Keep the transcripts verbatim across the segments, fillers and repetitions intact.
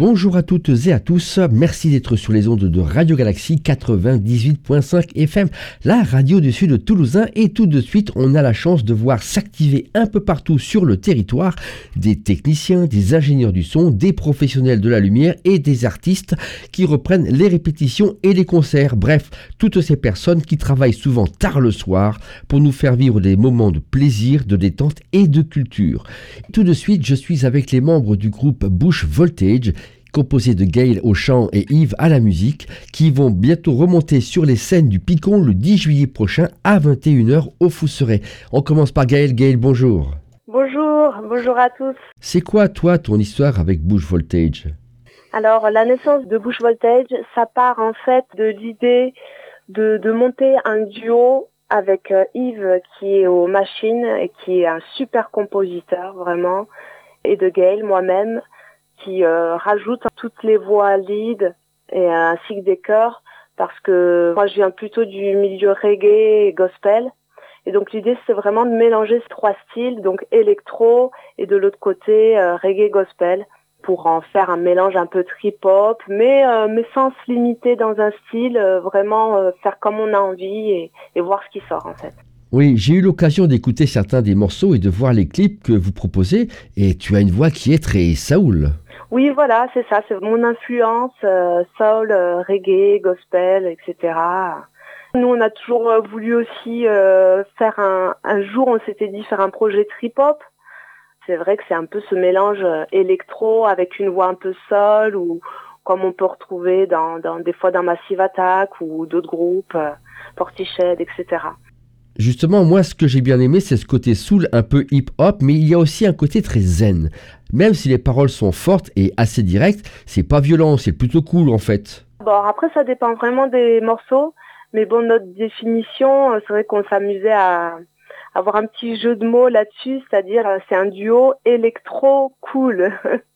Bonjour à toutes et à tous, merci d'être sur les ondes de Radio Galaxie quatre-vingt-dix-huit virgule cinq F M, la radio du sud toulousain, et tout de suite on a la chance de voir s'activer un peu partout sur le territoire des techniciens, des ingénieurs du son, des professionnels de la lumière et des artistes qui reprennent les répétitions et les concerts, bref, toutes ces personnes qui travaillent souvent tard le soir pour nous faire vivre des moments de plaisir, de détente et de culture. Tout de suite, je suis avec les membres du groupe Bush Voltage, composé de Gaël au chant et Yves à la musique, qui vont bientôt remonter sur les scènes du Picon le dix juillet prochain à vingt et une heures au Fousseret. On commence par Gaël. Gaël, bonjour. Bonjour, bonjour à tous. C'est quoi, toi, ton histoire avec Bush Voltage ? Alors, la naissance de Bush Voltage, ça part en fait de l'idée de, de monter un duo avec Yves qui est aux machines et qui est un super compositeur, vraiment, et de Gaël, moi-même, qui euh, rajoute toutes les voix lead et ainsi que des chœurs, parce que moi je viens plutôt du milieu reggae et gospel, et donc l'idée c'est vraiment de mélanger ces trois styles, donc électro et de l'autre côté euh, reggae gospel, pour en faire un mélange un peu trip-hop, mais euh, mais sans se limiter dans un style, euh, vraiment euh, faire comme on a envie et, et voir ce qui sort en fait. Oui, j'ai eu l'occasion d'écouter certains des morceaux et de voir les clips que vous proposez, et tu as une voix qui est très Saoul. Oui, voilà, c'est ça, c'est mon influence, euh, soul, euh, reggae, gospel, et cetera. Nous, on a toujours euh, voulu aussi euh, faire un... Un jour, on s'était dit faire un projet trip-hop. C'est vrai que c'est un peu ce mélange euh, électro avec une voix un peu soul, ou comme on peut retrouver dans, dans des fois dans Massive Attack ou d'autres groupes, euh, Portishead, et cetera. Justement, moi, ce que j'ai bien aimé, c'est ce côté soul un peu hip-hop, mais il y a aussi un côté très zen. Même si les paroles sont fortes et assez directes, c'est pas violent, c'est plutôt cool en fait. Bon, après, ça dépend vraiment des morceaux, mais bon, notre définition, c'est vrai qu'on s'amusait à avoir un petit jeu de mots là-dessus, c'est-à-dire c'est un duo électro-cool,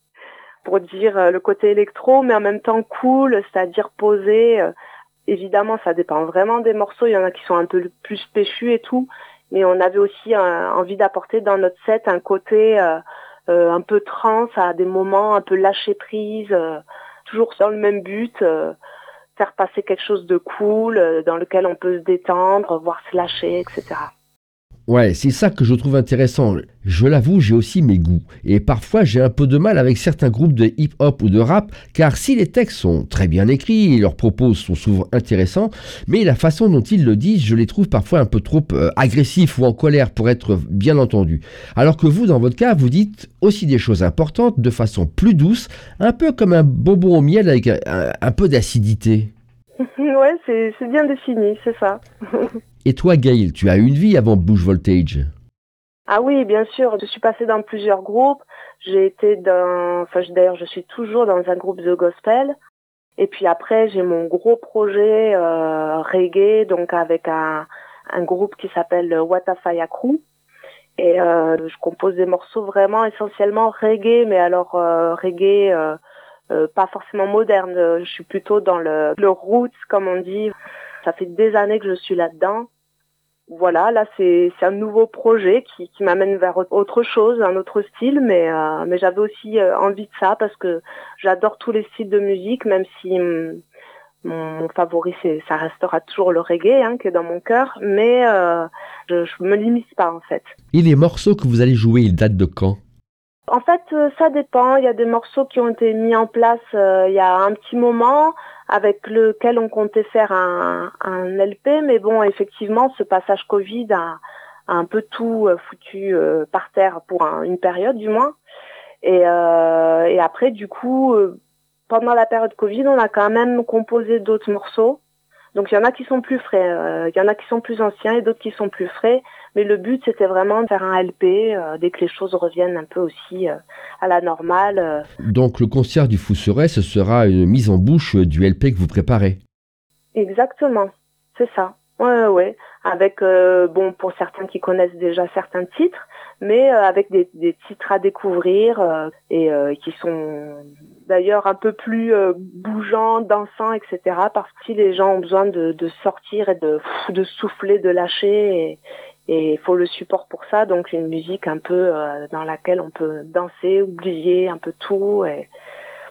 pour dire le côté électro, mais en même temps cool, c'est-à-dire posé. Évidemment, ça dépend vraiment des morceaux. Il y en a qui sont un peu plus péchus et tout, mais on avait aussi euh, envie d'apporter dans notre set un côté euh, euh, un peu trance, à des moments un peu lâcher prise, euh, toujours dans le même but, euh, faire passer quelque chose de cool, euh, dans lequel on peut se détendre, voir se lâcher, et cetera. Ouais, c'est ça que je trouve intéressant. Je l'avoue, j'ai aussi mes goûts. Et parfois, j'ai un peu de mal avec certains groupes de hip-hop ou de rap, car si les textes sont très bien écrits et leurs propos sont souvent intéressants, mais la façon dont ils le disent, je les trouve parfois un peu trop euh, agressifs ou en colère pour être bien entendus. Alors que vous, dans votre cas, vous dites aussi des choses importantes de façon plus douce, un peu comme un bonbon au miel avec un, un, un peu d'acidité. Ouais, c'est, c'est bien défini, c'est ça. Et toi, Gaël, tu as eu une vie avant Bush Voltage? Ah oui, bien sûr, je suis passée dans plusieurs groupes. J'ai été dans, enfin d'ailleurs je suis toujours dans un groupe de gospel. Et puis après j'ai mon gros projet euh, reggae, donc avec un, un groupe qui s'appelle Watafaya Crew. Et euh, je compose des morceaux vraiment essentiellement reggae, mais alors euh, reggae euh, euh, pas forcément moderne. Je suis plutôt dans le, le roots comme on dit. Ça fait des années que je suis là-dedans. Voilà, là c'est c'est un nouveau projet qui qui m'amène vers autre chose, un autre style, mais euh, mais j'avais aussi euh, envie de ça parce que j'adore tous les styles de musique, même si hum, mon, mon favori c'est ça restera toujours le reggae, hein, qui est dans mon cœur, mais euh, je je me limite pas en fait. Et les morceaux que vous allez jouer, ils datent de quand? En fait, euh, ça dépend. Il y a des morceaux qui ont été mis en place euh, il y a un petit moment, avec lequel on comptait faire un, un L P, mais bon, effectivement, ce passage Covid a, a un peu tout euh, foutu euh, par terre pour un, une période du moins. Et, euh, et après, du coup, euh, pendant la période Covid, on a quand même composé d'autres morceaux. Donc il y en a qui sont plus frais, euh, il y en a qui sont plus anciens et d'autres qui sont plus frais. Mais le but c'était vraiment de faire un L P euh, dès que les choses reviennent un peu aussi euh, à la normale. Euh. Donc le concert du Fousseret, ce sera une mise en bouche du L P que vous préparez. Exactement, c'est ça. Ouais, ouais. Avec euh, bon pour certains qui connaissent déjà certains titres, mais euh, avec des, des titres à découvrir euh, et euh, qui sont d'ailleurs un peu plus euh, bougeants, dansants, et cetera. Parce que si les gens ont besoin de, de sortir et de, de souffler, de lâcher, et il faut le support pour ça. Donc une musique un peu euh, dans laquelle on peut danser, oublier un peu tout. Et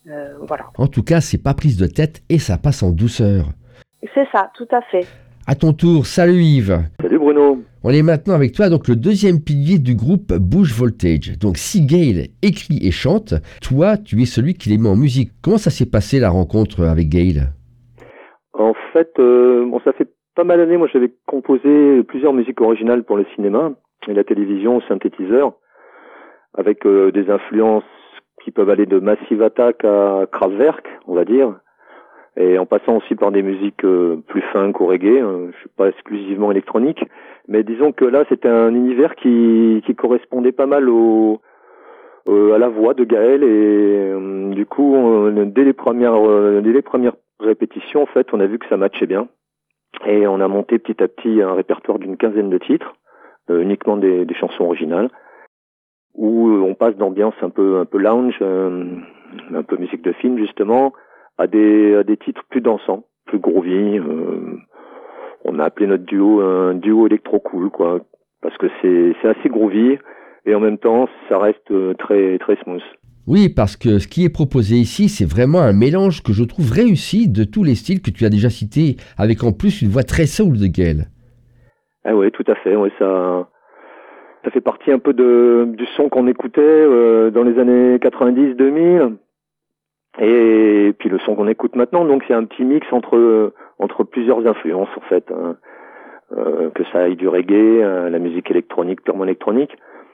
Euh, voilà. En tout cas, c'est pas prise de tête et ça passe en douceur. C'est ça, tout à fait. À ton tour, salut Yves. Salut Bruno. On est maintenant avec toi, donc le deuxième pilier du groupe Bush Voltage. Donc si Gail écrit et chante, toi, tu es celui qui les met en musique. Comment ça s'est passé la rencontre avec Gail ? En fait, euh, bon, ça fait pas mal d'années, moi j'avais composé plusieurs musiques originales pour le cinéma et la télévision au synthétiseur, avec euh, des influences qui peuvent aller de Massive Attack à Kraftwerk, on va dire, et en passant aussi par des musiques euh, plus funk ou reggae. Hein, je suis pas exclusivement électronique, mais disons que là c'était un univers qui, qui correspondait pas mal au, euh, à la voix de Gaël, et euh, du coup euh, dès les premières euh, dès les premières répétitions, en fait, on a vu que ça matchait bien, et on a monté petit à petit un répertoire d'une quinzaine de titres, euh, uniquement des, des chansons originales, où on passe d'ambiance un peu un peu lounge, euh, un peu musique de film justement, à des à des titres plus dansants, plus groovy. Euh, on a appelé notre duo un duo électro cool, quoi, parce que c'est c'est assez groovy et en même temps ça reste très très smooth. Oui, parce que ce qui est proposé ici, c'est vraiment un mélange que je trouve réussi de tous les styles que tu as déjà cités, avec en plus une voix très soul de Gaël. Ah ouais, tout à fait, ouais, ça ça fait partie un peu de du son qu'on écoutait euh, dans les années quatre-vingt-dix deux mille, et puis le son qu'on écoute maintenant. Donc c'est un petit mix entre entre plusieurs influences en fait, hein. euh, que ça aille du reggae à la musique électronique, purement électronique,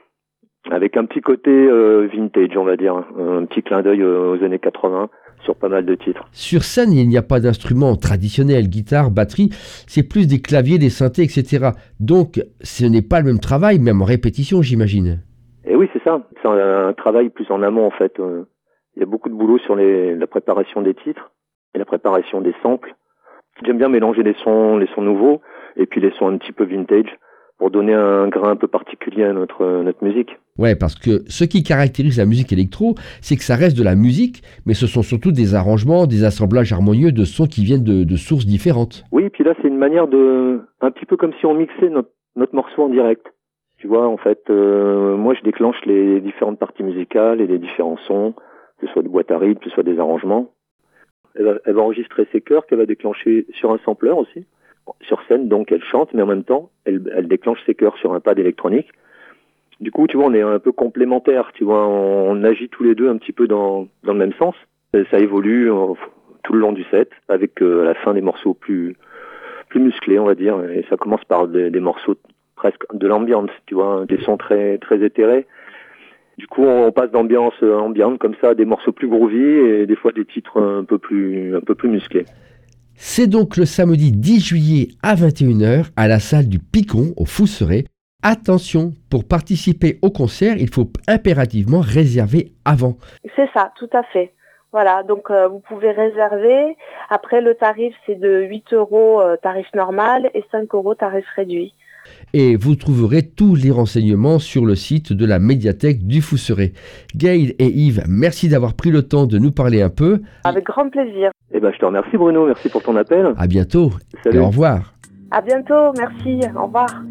avec un petit côté euh, vintage, on va dire, un petit clin d'œil aux années quatre-vingts sur pas mal de titres. Sur scène, il n'y a pas d'instruments traditionnels, guitare, batterie, c'est plus des claviers, des synthés, et cetera. Donc, ce n'est pas le même travail, même en répétition, j'imagine. Et oui, c'est ça. C'est un, un travail plus en amont, en fait. Il y a beaucoup de boulot sur les, la préparation des titres et la préparation des samples. J'aime bien mélanger les sons, les sons nouveaux et puis les sons un petit peu vintage, pour donner un grain un peu particulier à notre, notre musique. Ouais, parce que ce qui caractérise la musique électro, c'est que ça reste de la musique, mais ce sont surtout des arrangements, des assemblages harmonieux de sons qui viennent de, de sources différentes. Oui, et puis là, c'est une manière de... un petit peu comme si on mixait notre, notre morceau en direct. Tu vois, en fait, euh, moi, je déclenche les différentes parties musicales et les différents sons, que ce soit de boîte à rythme, que ce soit des arrangements. Elle va, elle va enregistrer ses chœurs qu'elle va déclencher sur un sampler aussi. Sur scène, donc elle chante, mais en même temps, elle, elle déclenche ses chœurs sur un pad électronique. Du coup, tu vois, on est un peu complémentaires, tu vois, on, on agit tous les deux un petit peu dans, dans le même sens. Et ça évolue euh, tout le long du set, avec euh, à la fin des morceaux plus, plus musclés, on va dire. Et ça commence par des, des morceaux presque de l'ambiance, tu vois, des sons très, très éthérés. Du coup, on passe d'ambiance ambiante comme ça, à des morceaux plus groovy et des fois des titres un peu plus, un peu plus musclés. C'est donc le samedi dix juillet à vingt et une heures à la salle du Picon au Fousseret. Attention, pour participer au concert, il faut impérativement réserver avant. C'est ça, tout à fait. Voilà, donc euh, vous pouvez réserver. Après, le tarif, c'est de huit euros euh, tarif normal et cinq euros tarif réduit. Et vous trouverez tous les renseignements sur le site de la médiathèque du Fousseret. Gail et Yves, merci d'avoir pris le temps de nous parler un peu. Avec grand plaisir. Eh ben, je te remercie Bruno, merci pour ton appel. À bientôt. Salut. Et au revoir. À bientôt, merci, au revoir.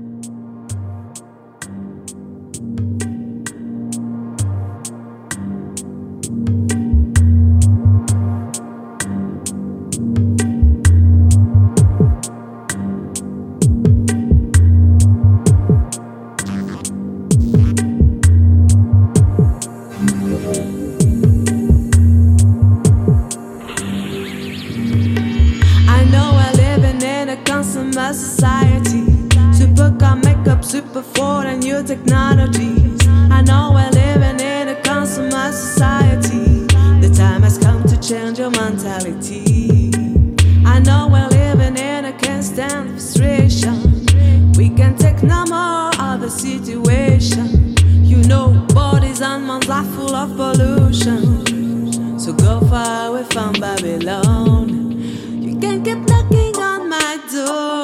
Society, super car makeup, super food and new technologies. I know we're living in a consumer society. The time has come to change your mentality. I know we're living in a constant frustration. We can take no more of the situation. You know, bodies and minds are full of pollution. So go far away from Babylon. You can keep knocking on my door.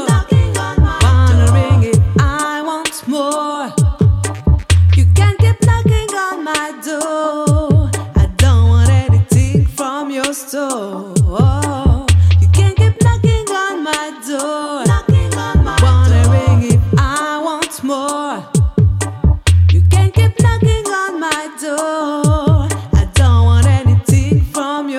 More. You can keep knocking on my door. I don't want anything from your store. You can keep knocking on my door, knocking on my wondering door. If I want more. You can keep knocking on my door. I don't want anything from your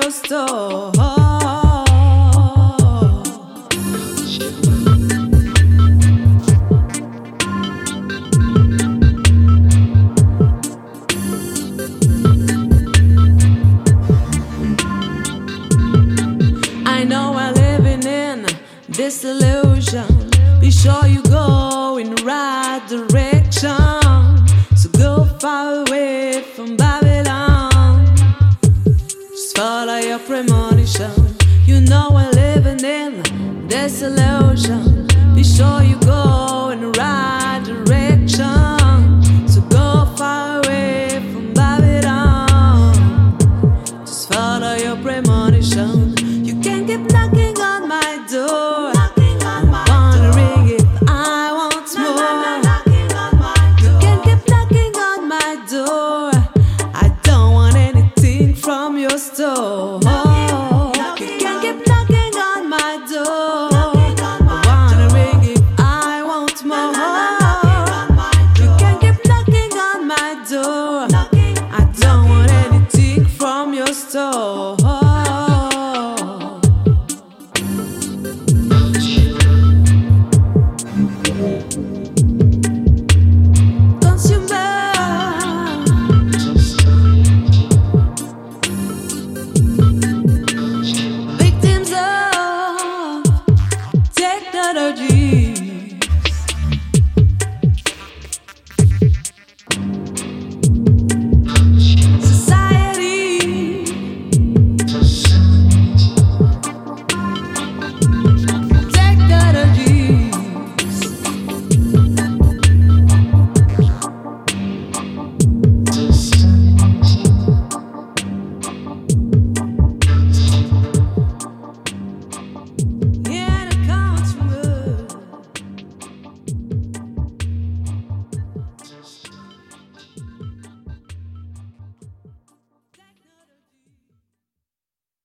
disillusion. Be sure you go in the right direction. So go far away from Babylon. Just follow your premonition. You know we're living in disillusion. Be sure you go in the right direction. So go far away from Babylon. Just follow your premonition. You can keep knocking on my door, wondering if I want more. You can keep knocking on my door. I don't want anything from your store.